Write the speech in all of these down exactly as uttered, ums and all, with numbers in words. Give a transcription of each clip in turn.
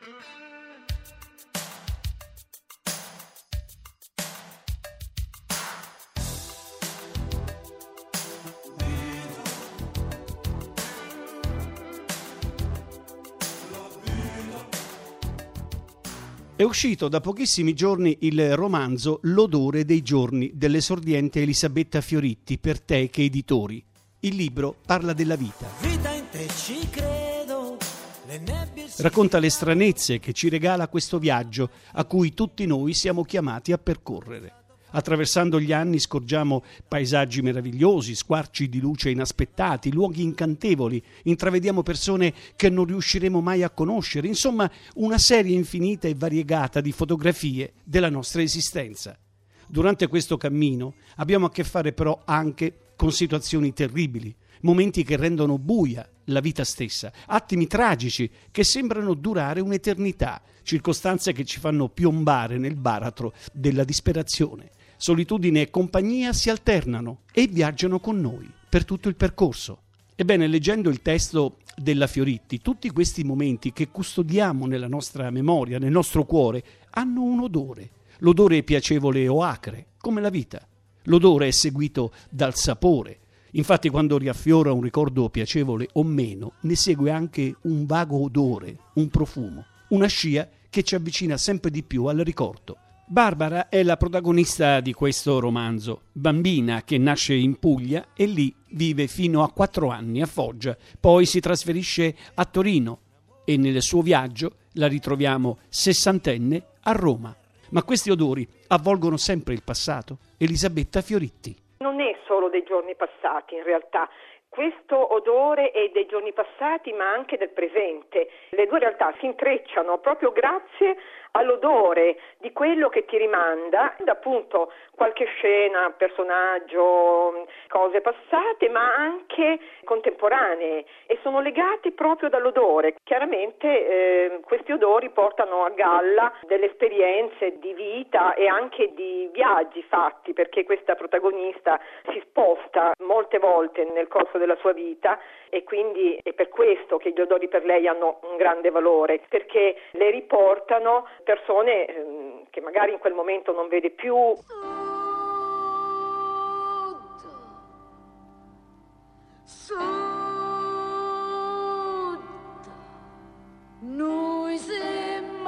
È uscito da pochissimi giorni il romanzo L'odore dei giorni dell'esordiente Elisabetta Fioritti per Teche Editori. Il libro parla della vita. Vita in te ci credo, le nebbie... Racconta le stranezze che ci regala questo viaggio a cui tutti noi siamo chiamati a percorrere. Attraversando gli anni scorgiamo paesaggi meravigliosi, squarci di luce inaspettati, luoghi incantevoli, intravediamo persone che non riusciremo mai a conoscere, insomma una serie infinita e variegata di fotografie della nostra esistenza. Durante questo cammino abbiamo a che fare però anche con situazioni terribili, momenti che rendono buia la vita stessa, attimi tragici che sembrano durare un'eternità, circostanze che ci fanno piombare nel baratro della disperazione. Solitudine e compagnia si alternano e viaggiano con noi per tutto il percorso. Ebbene, leggendo il testo della Fioritti, tutti questi momenti che custodiamo nella nostra memoria, nel nostro cuore, hanno un odore. L'odore è piacevole o acre, come la vita. L'odore è seguito dal sapore. Infatti, quando riaffiora un ricordo piacevole o meno, ne segue anche un vago odore, un profumo, una scia che ci avvicina sempre di più al ricordo. Barbara è la protagonista di questo romanzo, bambina che nasce in Puglia e lì vive fino a quattro anni a Foggia, poi si trasferisce a Torino e nel suo viaggio la ritroviamo sessantenne a Roma. Ma questi odori avvolgono sempre il passato. Elisabetta Fioritti. Non è solo dei giorni passati in realtà. Questo odore è dei giorni passati ma anche del presente. Le due realtà si intrecciano proprio grazie all'odore di quello che ti rimanda appunto qualche scena, personaggio, cose passate ma anche contemporanee e sono legati proprio dall'odore. Chiaramente eh, questi odori portano a galla delle esperienze di vita e anche di viaggi fatti, perché questa protagonista si sposta molte volte nel corso della sua vita e quindi è per questo che gli odori per lei hanno un grande valore, perché le riportano persone ehm, che magari in quel momento non vede più. Sud, noi siamo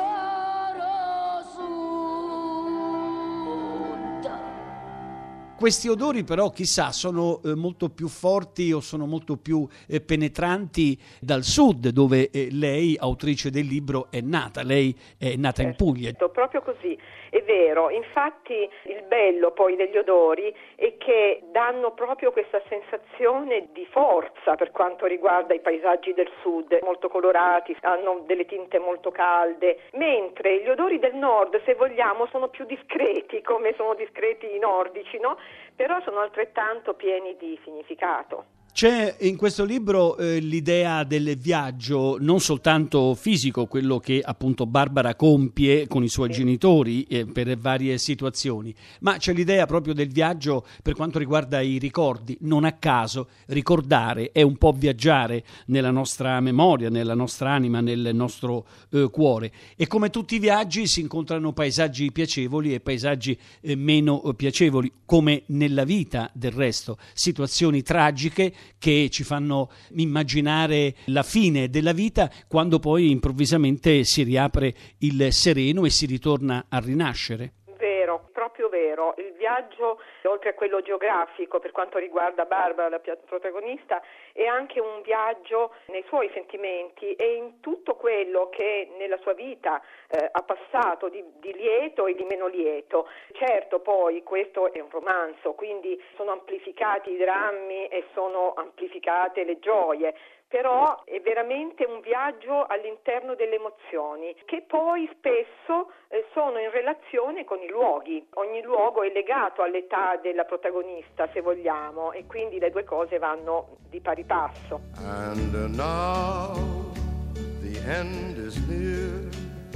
sud. Questi odori però, chissà, sono eh, molto più forti o sono molto più eh, penetranti dal sud, dove eh, lei, autrice del libro, è nata. Lei è nata in Puglia. Proprio così, è vero. Infatti il bello poi degli odori è che danno proprio questa sensazione di forza per quanto riguarda i paesaggi del sud, molto colorati, hanno delle tinte molto calde, mentre gli odori del nord, se vogliamo, sono più discreti, come sono discreti i nordici, no? Però sono altrettanto pieni di significato. C'è in questo libro eh, l'idea del viaggio non soltanto fisico, quello che appunto Barbara compie con i suoi sì. genitori eh, per varie situazioni, ma c'è l'idea proprio del viaggio per quanto riguarda i ricordi. Non a caso ricordare è un po' viaggiare nella nostra memoria, nella nostra anima, nel nostro eh, cuore, e come tutti i viaggi si incontrano paesaggi piacevoli e paesaggi eh, meno piacevoli, come nella vita del resto, situazioni tragiche che ci fanno immaginare la fine della vita quando poi improvvisamente si riapre il sereno e si ritorna a rinascere. Vero, proprio vero. Il viaggio, oltre a quello geografico per quanto riguarda Barbara, la protagonista, è anche un viaggio nei suoi sentimenti e in tutto quello che nella sua vita eh, ha passato di, di lieto e di meno lieto. Certo, poi questo è un romanzo, quindi sono amplificati i drammi e sono amplificate le gioie, però è veramente un viaggio all'interno delle emozioni che poi spesso eh, sono in relazione con i luoghi. Ogni luogo è legato all'età della protagonista, se vogliamo, e quindi le due cose vanno di pari passo. And now the end is near,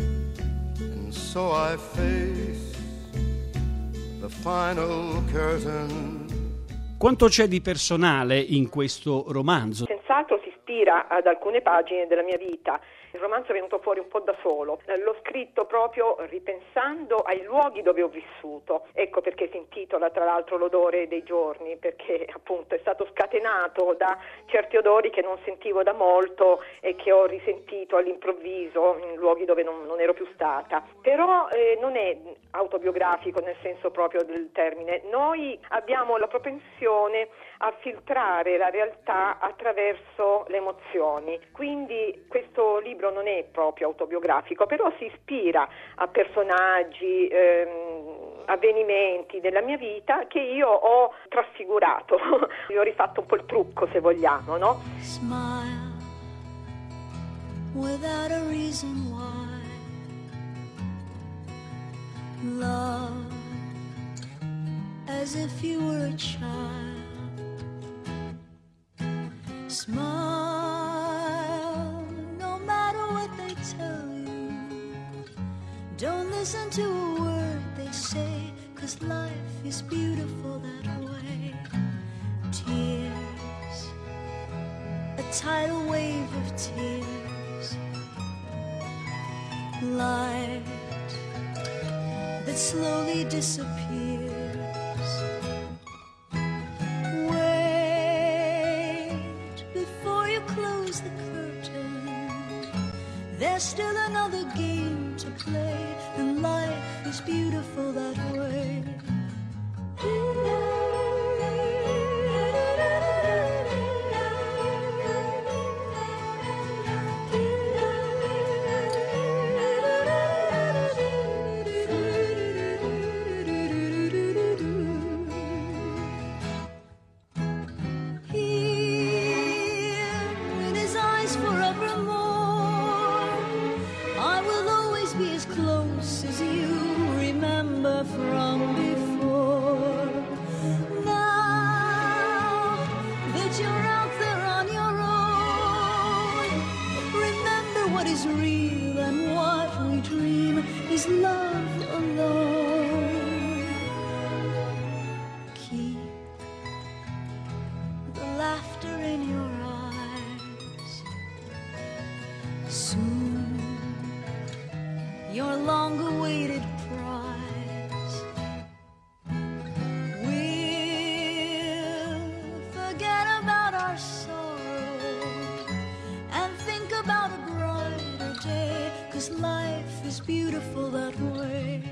and so I face the final curtain. Quanto c'è di personale in questo romanzo? Senz'altro si ispira ad alcune pagine della mia vita. Il romanzo è venuto fuori un po' da solo, l'ho scritto proprio ripensando ai luoghi dove ho vissuto, ecco perché si intitola tra l'altro L'odore dei giorni, perché appunto è stato scatenato da certi odori che non sentivo da molto e che ho risentito all'improvviso in luoghi dove non, non ero più stata. Però eh, non è autobiografico nel senso proprio del termine, noi abbiamo la propensione a filtrare la realtà attraverso le emozioni, quindi questo libro non è proprio autobiografico, però si ispira a personaggi, ehm, avvenimenti della mia vita che io ho trasfigurato, io ho rifatto un po' il trucco se vogliamo, no? Smile without a reason why. Love as if you were a child. Smile, no matter what they tell you. Don't listen to a word they say, 'cause life is beautiful that way. Tears, a tidal wave of tears. Light that slowly disappears. Close the curtain. There's still another game to play, and life is beautiful that way. From before, now that you're out there on your own, remember what is real and what we dream is love alone. Keep the laughter in your eyes. Soon your long-awaited prize life is beautiful that way.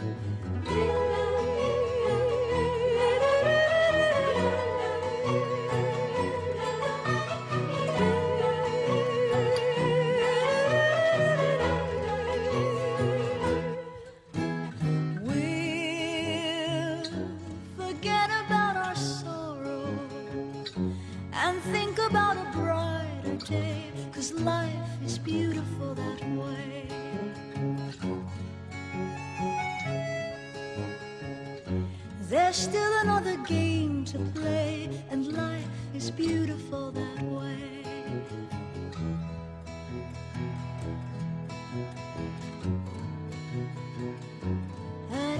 We'll forget about our sorrow and think about a brighter day, 'cause life is beautiful that way. There's still another game to play, and life is beautiful that way.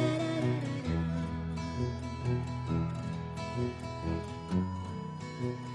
Da-da-da-da-da-da.